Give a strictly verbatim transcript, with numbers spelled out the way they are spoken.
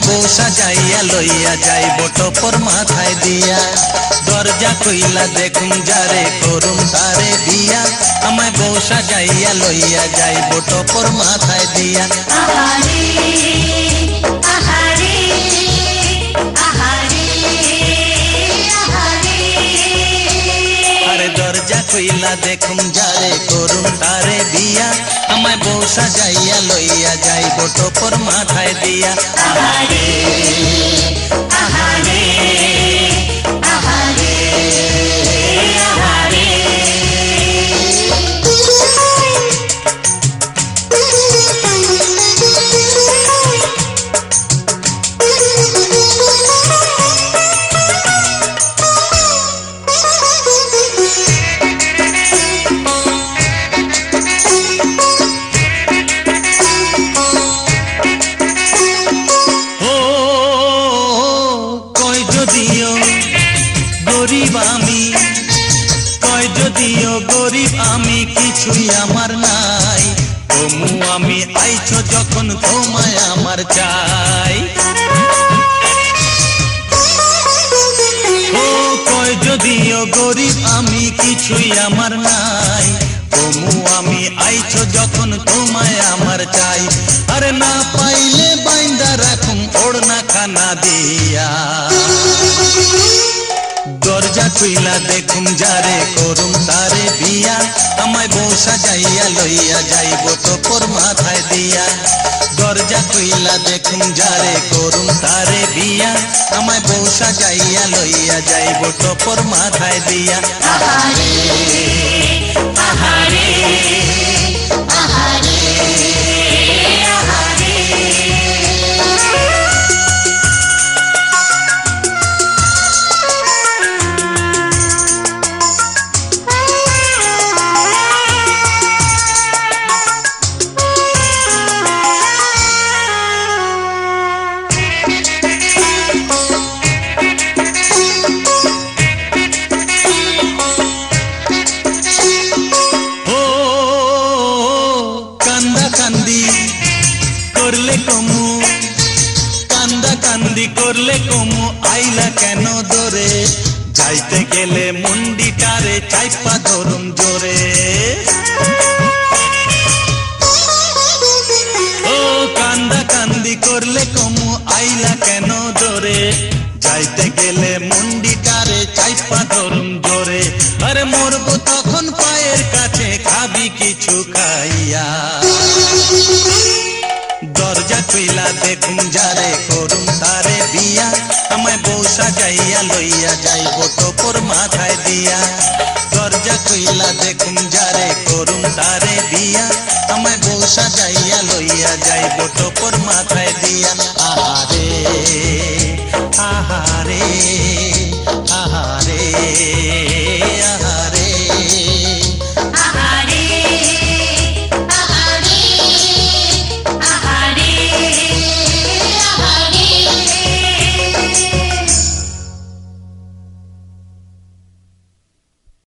বউ সাজাইয়া লইয়া যাইব টপর মাথায় দিয়া। দরজা কইলা দেখুন যারে করুম তারে দিয়া, আমায় বউ সাজাইয়া লইয়া যাইব টপর মাথায় দিয়া। আহারে আহারে আহারে আহারে। আরে দরজা কইলা দেখুন যারে করুম তারে দিয়া, আমায় বউ সাজাইয়া লইয়া যাইব টপর মাথায় দিয়া। আহারে আহারে আহারে আহারে। গরিব আমি কয় যদিও গরিব আমি কিছুই আমার নাই, তবু আমি আইছো যখন তোমায় আমার চাই। ও কয় যদিও গরিব আমি কিছুই আমার নাই, তবু আমি আইছো যখন তোমায় আমার চাই। আরে না পাইলে বাইন্দা রাখুম ওড়না খানা দিয়া। দরজা কইলা দেখুন যারে করুম তারে বিয়া, আমায় বউ সাজাইয়া লইয়া যাইব টপর মাথায় দিয়া। দরজা কইলা দেখুন যারে করুম তারে বিয়া, আমায় বউ সাজাইয়া লইয়া যাইব টপর মাথায় দিয়া। আহারে আহারে আহারে আহারে। করলে কমু কান্দা কান্দি করলে কমু আইলা কেন দরে, যাইতে গেলে মুন্ডিটারে চাইপা ধরুম জোরে। ও কান্দা কান্দি করলে কমু আইলা কেন দরে, যাইতে গেলে মুন্ডিটারে চাইপা ধরুম জোরে। আরে মরবো তখন পায়ের কাছে খাবি কিছু খাইয়া। দরজা কইলা দেখুন যারে করুম তারে বিয়া, আমায় বউ সাজাইয়া লইয়া যাইব টপর মাথায় দিয়া। দরজা কইলা দেখুন যারে করুম তারে বিয়া, আমায় বউ সাজাইয়া লইয়া যাইব টপর মাথায় দিয়া। আহারে আহারে আহারে।